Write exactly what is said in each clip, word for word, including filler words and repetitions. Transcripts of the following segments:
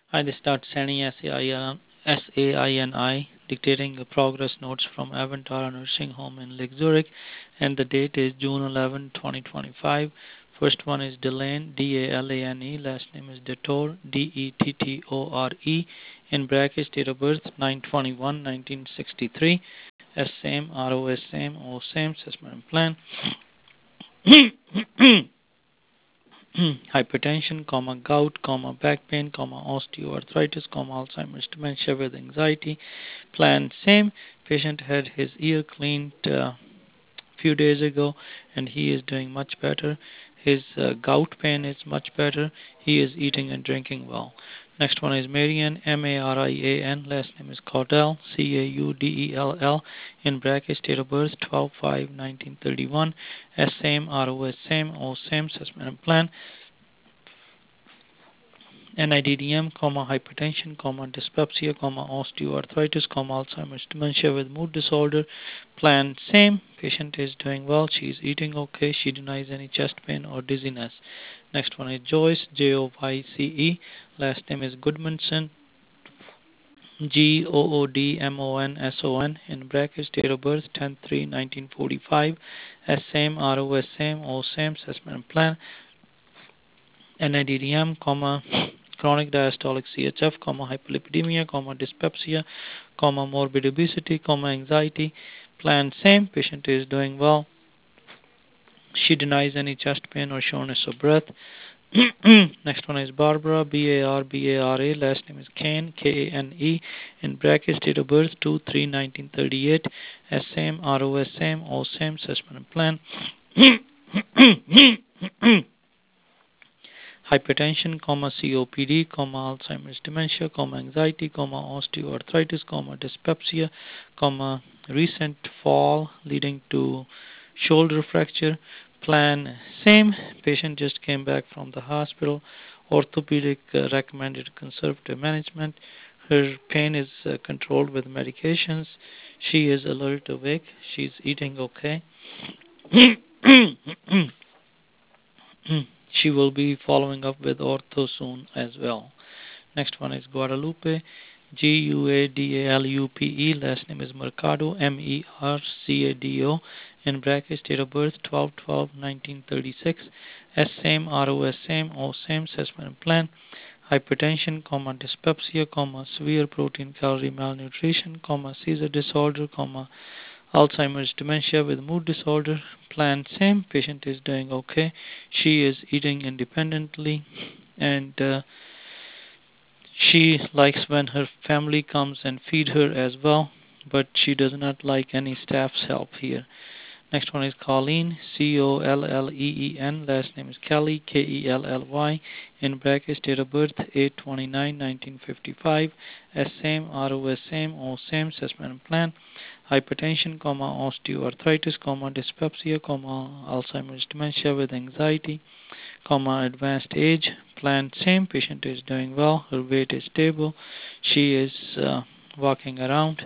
I just start sending S A I N I, dictating the progress notes from Avantara Nursing Home in Lake Zurich, and the date is June eleventh, twenty twenty-five. First one is Delane, D A L A N E, last name is Dettore, D E T T O R E, in brackets, date of birth nine twenty-one nineteen sixty-three, S same, R O S same, O same, assessment plan. Hypertension, comma, gout, comma, back pain, comma, osteoarthritis, comma, Alzheimer's dementia with anxiety. Plan same. Patient had his ear cleaned a uh, few days ago and he is doing much better. His uh, gout pain is much better. He is eating and drinking well. Next one is Marian, M A R I A N, last name is Caudell, C A U D E L L, in brackets, date of birth twelve five nineteen thirty-one, S same, R O S same, O same, assessment and plan. N I D D M, comma, hypertension, comma, dyspepsia, comma, osteoarthritis, comma, Alzheimer's dementia with mood disorder. Plan same. Patient is doing well. She is eating okay. She denies any chest pain or dizziness. Next one is Joyce, J O Y C E. Last name is Goodmanson, G O O D M O N S O N, in brackets, date of birth ten three nineteen forty-five. S same, R O S same, O same, assessment and plan. N I D D M, comma, chronic diastolic C H F, comma, hyperlipidemia, comma, dyspepsia, comma, morbid obesity, comma, anxiety. Plan same. Patient is doing well. She denies any chest pain or shortness of breath. Next one is Barbara, B A R B A R A. Last name is Kane, K A N E. In brackets, date of birth two three nineteen thirty-eight. S same, R O S same, O same, assessment and plan. Hypertension, comma, C O P D, comma, Alzheimer's dementia, comma, anxiety, comma, osteoarthritis, comma, dyspepsia, comma, recent fall leading to shoulder fracture. Plan same. Patient just came back from the hospital. Orthopedic uh, recommended conservative management. Her pain is uh, controlled with medications. She is alert, awake. She's eating okay. She will be following up with ortho soon as well. Next one is Guadalupe, G U A D A L U P E. Last name is Mercado, M E R C A D O. In brackets, date of birth twelve twelve nineteen thirty-six. S same, R O S same, O same, assessment and plan. Hypertension, comma, dyspepsia, comma, severe protein calorie malnutrition, comma, seizure disorder, comma, Alzheimer's dementia with mood disorder. Plan same. Patient is doing okay. She is eating independently and uh, she likes when her family comes and feed her as well, but she does not like any staff's help here. Next one is Colleen, C O L L E E N. Last name is Kelly, K E L L Y. In brackets, date of birth eight twenty-nine nineteen fifty-five. S same, R O S same, O same, assessment and plan. Hypertension, comma, osteoarthritis, comma, dyspepsia, comma, Alzheimer's dementia with anxiety, comma, advanced age. Plan same. Patient is doing well. Her weight is stable. She is uh, walking around.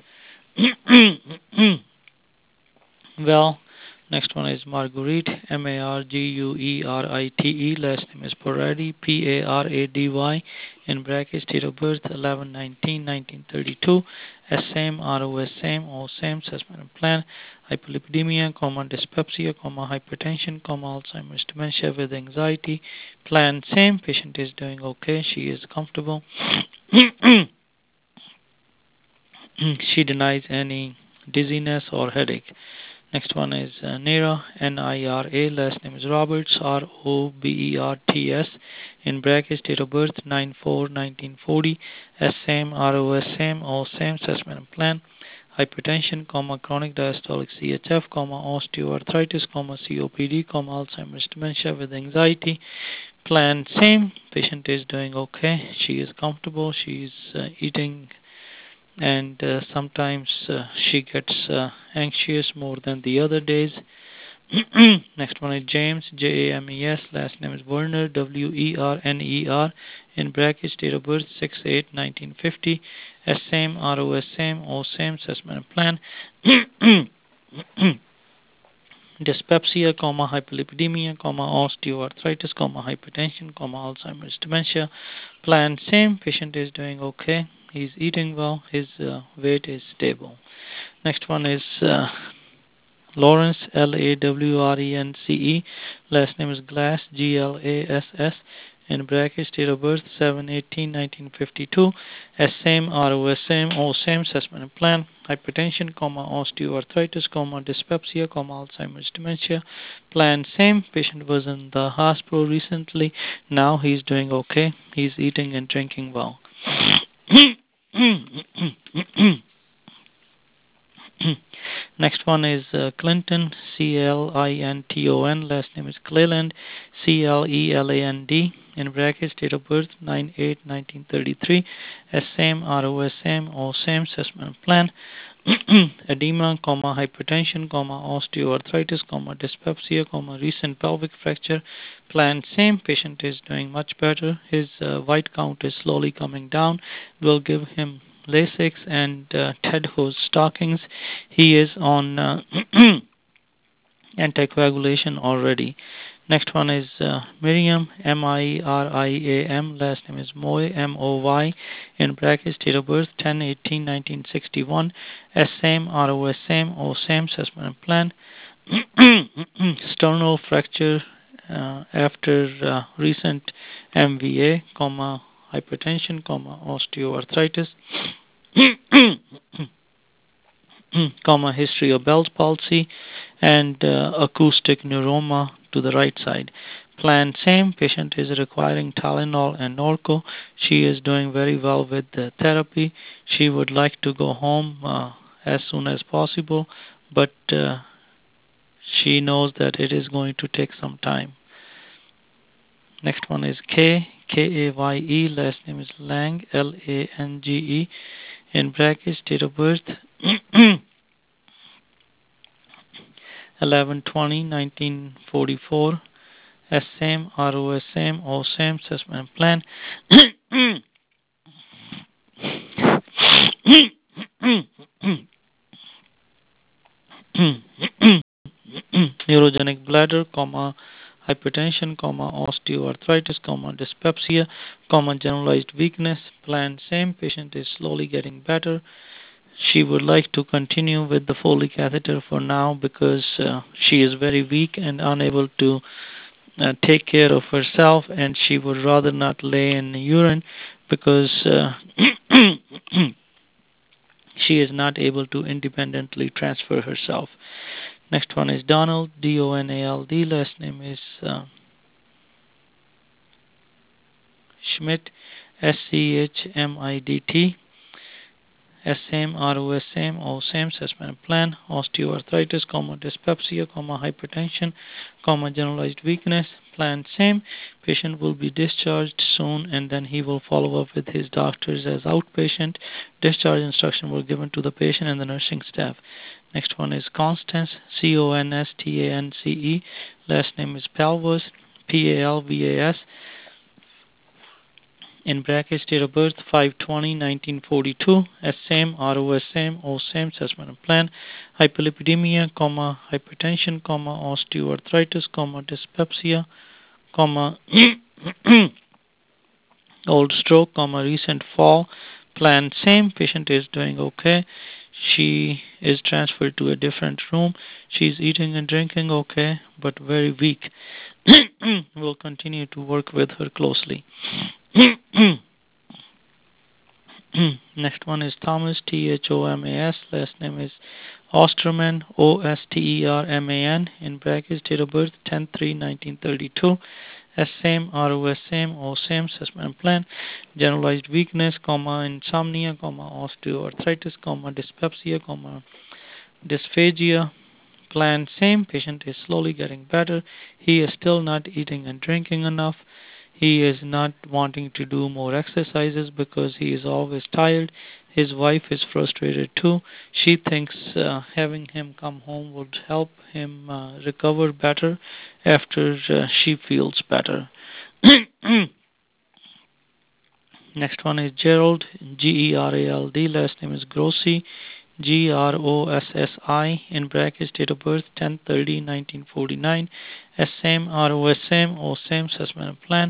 Well, next one is Marguerite, M A R G U E R I T E. Last name is Parady, P A R A D Y. In brackets, date of birth eleven nineteen nineteen thirty-two. S same, R O S same, O same, assessment and plan. Hyperlipidemia, comma, dyspepsia, comma, hypertension, comma, Alzheimer's dementia with anxiety. Plan same. Patient is doing okay. She is comfortable. She denies any dizziness or headache. Next one is uh, Nira, N I R A. Last name is Roberts, R O B E R T S. In brackets, date of birth nine four nineteen forty. S same, R O S same, O same, assessment and plan. Hypertension, comma, chronic diastolic C H F, comma, osteoarthritis, comma, C O P D, comma, Alzheimer's dementia with anxiety. Plan same. Patient is doing okay. She is comfortable. She is uh, eating and uh, sometimes uh, she gets uh, anxious more than the other days. Next one is James, J A M E S. Last name is Werner, W E R N E R. In brackets, date of birth six eight nineteen fifty. S same, R O S same, O same, assessment and plan. dyspepsia, comma, hyperlipidemia, comma, osteoarthritis, comma, hypertension, comma, Alzheimer's dementia. Plan same, patient is doing okay. He's eating well. His uh, weight is stable. Next one is uh, Lawrence, L A W R E N C E. Last name is Glass, G L A S S. In brackets, date of birth seven eighteen nineteen fifty-two. S same, R O S same, O same, assessment and plan. Hypertension, comma, osteoarthritis, comma, dyspepsia, comma, Alzheimer's dementia. Plan same. Patient was in the hospital recently. Now he's doing okay. He's eating and drinking well. Next one is uh, Clinton, C L I N T O N. Last name is Cleland, C L E L A N D. In brackets, date of birth nine eight nineteen thirty-three. S same, R O S same, O same, assessment plan. Edema, comma, hypertension, comma, osteoarthritis, comma, dyspepsia, comma, recent pelvic fracture. Plan same. Patient is doing much better. His uh, white count is slowly coming down. We'll give him Lasix and uh, Ted Hose stockings. He is on uh, anticoagulation already. Next one is uh, Miriam, M I R I A M. Last name is Moy, M O Y. In brackets, date of birth ten eighteen nineteen sixty-one. S same, R O S same, O same, assessment and plan. Sternal fracture uh, after uh, recent M V A, comma, hypertension, comma, osteoarthritis. Comma, history of Bell's palsy, and uh, acoustic neuroma to the right side. Plan same. Patient is requiring Tylenol and Norco. She is doing very well with the therapy. She would like to go home uh, as soon as possible, but uh, she knows that it is going to take some time. Next one is K, K A Y E. Last name is Lang, L A N G E. In brackets, date of birth eleven twenty nineteen forty-four. S same, R O S same, O same, assessment plan. Neurogenic bladder, comma, hypertension, comma, osteoarthritis, comma, dyspepsia, comma, generalized weakness. Plan same. Patient is slowly getting better. She would like to continue with the Foley catheter for now because uh, she is very weak and unable to uh, take care of herself, and she would rather not lay in urine because uh, she is not able to independently transfer herself. Next one is Donald, D O N A L D. Last name is uh, Schmidt, S C H M I D T. S same, R O S same, O same, assessment plan. Osteoarthritis, comma, dyspepsia, comma, hypertension, comma, generalized weakness. Plan same. Patient will be discharged soon, and then he will follow up with his doctors as outpatient. Discharge instruction were given to the patient and the nursing staff. Next one is Constance, C O N S T A N C E. Last name is Palvas, P A L V A S. In brackets, date of birth five twenty nineteen forty-two. S same, R O S same, O same, assessment and plan. Hyperlipidemia, comma, hypertension, comma, osteoarthritis, comma, dyspepsia, comma, old stroke, comma, recent fall. Plan same. Patient is doing okay. She is transferred to a different room. She's eating and drinking okay, but very weak. We'll continue to work with her closely. Next one is Thomas, T H O M A S. Last name is Osterman, O S T E R M A N. In brackets, date of birth ten three nineteen thirty-two. S same, R O S same, O same, assessment plan. Generalized weakness, comma, insomnia, comma, osteoarthritis, comma, dyspepsia, comma, dysphagia. Plan same. Patient is slowly getting better. He is still not eating and drinking enough. He is not wanting to do more exercises because he is always tired. His wife is frustrated too. She thinks uh, having him come home would help him uh, recover better after uh, she feels better. Next one is Gerald, G E R A L D. Last name is Grossi, G R O S S I, in brackets, date of birth ten thirty nineteen forty-nine, S same R O S same O same assessment plan.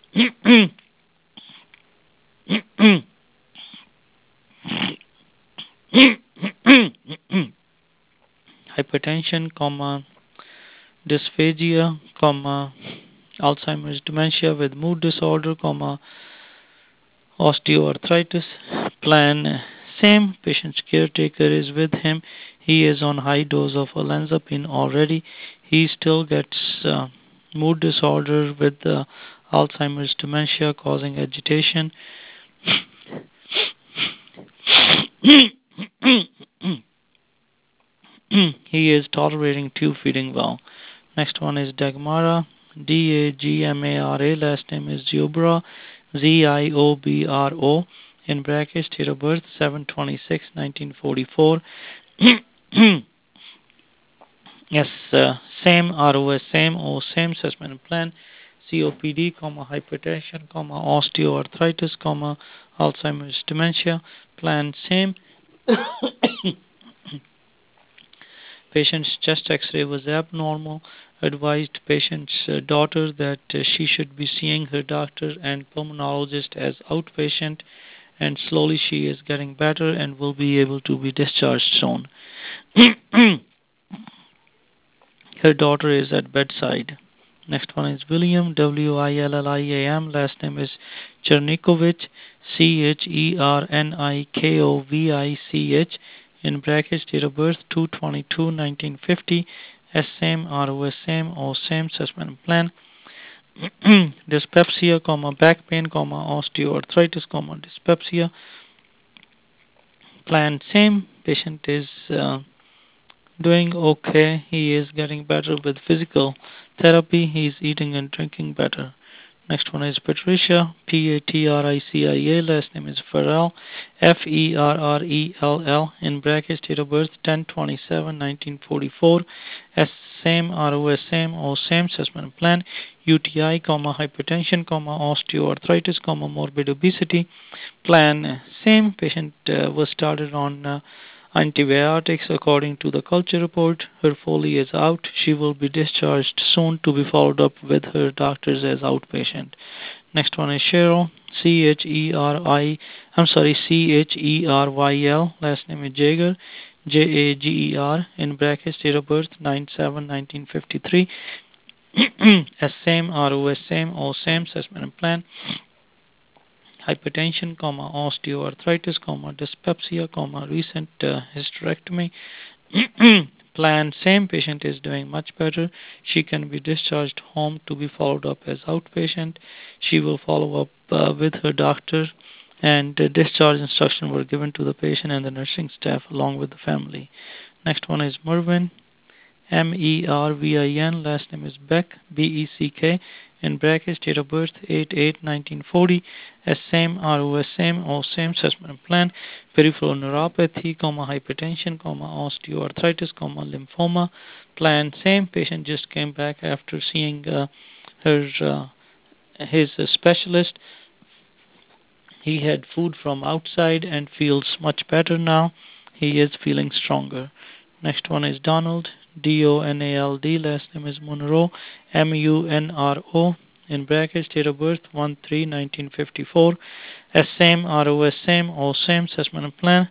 Hypertension, comma, dysphagia, comma, Alzheimer's dementia with mood disorder, comma, osteoarthritis. Plan same. Patient's caretaker is with him. He is on high dose of olanzapine already. He still gets uh, mood disorder with uh, Alzheimer's dementia causing agitation. He is tolerating tube feeding well. Next one is Dagmara, D A G M A R A, last name is Ziobro, Z I O B R O, in brackets, date of birth seven twenty-six nineteen forty-four. Yes, uh, same R O S, same O, same assessment plan, C O P D, comma, hypertension, comma, osteoarthritis, comma, Alzheimer's dementia, plan same. Patient's chest X-ray was abnormal. Advised patient's uh, daughter that uh, she should be seeing her doctor and pulmonologist as outpatient, and slowly she is getting better and will be able to be discharged soon. Her daughter is at bedside. Next one is William, W I L L I A M, last name is Chernikovich, C H E R N I K O V I C H, in brackets, date of birth two twenty-two nineteen fifty, S same, R O S same, O same, assessment plan. Dyspepsia, comma, back pain, comma, osteoarthritis, comma, dyspepsia, plan same. Patient is uh, doing okay. He is getting better with physical therapy. He is eating and drinking better. Next one is Patricia, P A T R I C I A, last name is Ferrell, F E R R E L L, in brackets, date of birth ten twenty-seven nineteen forty-four, S same, R O S same, O same, assessment plan, U T I, comma, hypertension, comma, osteoarthritis, comma, morbid obesity, plan same. Patient uh, was started on uh, antibiotics according to the culture report. Her Foley is out. She will be discharged soon to be followed up with her doctors as outpatient. Next one is Cheryl, C H E R I, I'm sorry, C H E R Y L, last name is Jager, J A G E R, in brackets, date of birth nine seven nineteen fifty-three, S same, R O S same, O same, assessment plan, hypertension, comma, osteoarthritis, comma, dyspepsia, comma, recent uh, hysterectomy. Plan same. Patient is doing much better. She can be discharged home to be followed up as outpatient. She will follow up uh, with her doctor, and uh, discharge instructions were given to the patient and the nursing staff along with the family. Next one is Mervyn, M E R V I N, last name is Beck, B E C K, in brackets, date of birth eight eight nineteen forty, S same, R O S same, O same, assessment plan, peripheral neuropathy, comma, hypertension, comma, osteoarthritis, comma, lymphoma, plan same. Patient just came back after seeing uh, her uh, his uh, specialist. He had food from outside and feels much better now. He is feeling stronger. Next one is Donald, D O N A L D, last name is Munro, M U N R O, in brackets, date of birth one three nineteen fifty-four, S same, R O S same, O same, assessment plan,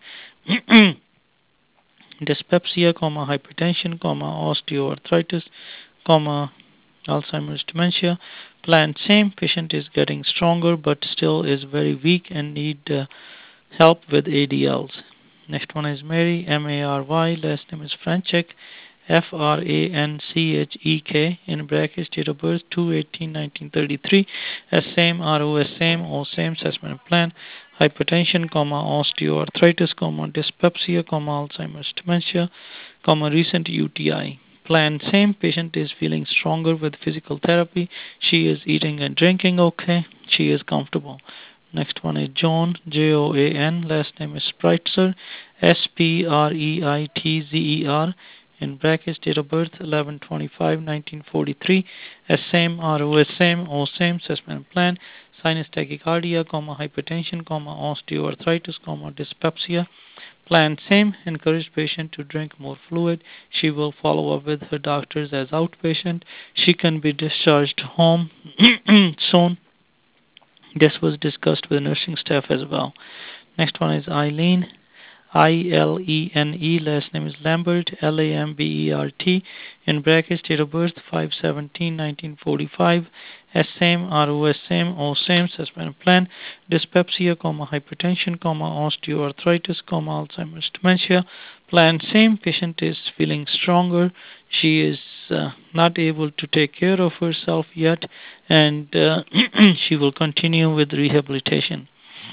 dyspepsia, comma, hypertension, comma, osteoarthritis, comma, Alzheimer's dementia, plan same. Patient is getting stronger but still is very weak and need uh, help with A D Ls. Next one is Mary, M A R Y, last name is Franchek, F R A N C H E K, in brackets, date of birth two eighteen nineteen thirty-three, S same, R O S same, O same, assessment plan, hypertension, comma, osteoarthritis, comma, dyspepsia, comma, Alzheimer's dementia, comma, recent U T I. Plan same. Patient is feeling stronger with physical therapy. She is eating and drinking okay. She is comfortable. Next one is John, J O A N, last name is Spreitzer, S P R E I T Z E R, in brackets, date of birth eleven twenty-five nineteen forty-three, S same, R O S same, O same, assessment plan, sinus tachycardia, comma, hypertension, comma, osteoarthritis, comma, dyspepsia, Plan same, encourage patient to drink more fluid. She will follow up with her doctors as outpatient. She can be discharged home soon. This was discussed with nursing staff as well. Next one is Eileen. I L E N E, last name is Lambert, L A M B E R T, in brackets, date of birth five seventeen nineteen forty-five, S same, R O S same, O same, suspended plan, dyspepsia, comma, hypertension, comma, osteoarthritis, comma, Alzheimer's dementia, plan same, patient is feeling stronger, she is uh, not able to take care of herself yet, and uh, she will continue with rehabilitation.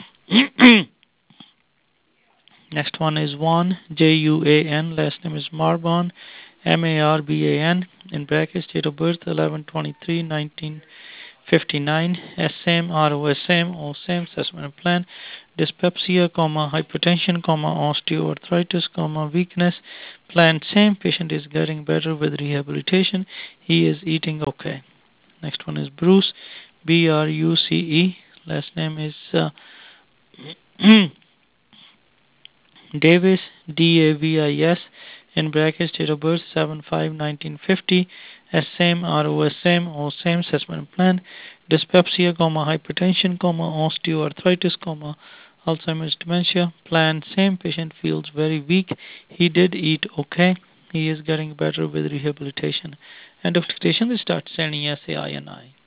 Next one is Juan, J U A N, last name is Marban, M A R B A N, in brackets, date of birth eleven twenty-three nineteen fifty-nine, S same, R O S same, O same, assessment plan, dyspepsia, comma, hypertension, comma, osteoarthritis, comma, weakness, plan same, patient is getting better with rehabilitation, he is eating okay. Next one is Bruce, B R U C E, last name is uh, Davis, D A V I S, in brackets, date of birth seven five nineteen fifty, S same, R O S same, O same, assessment plan, dyspepsia, comma, hypertension, comma, osteoarthritis, comma, Alzheimer's dementia, plan same, patient feels very weak, he did eat okay, he is getting better with rehabilitation. End of dictation, we start sending S A I and I.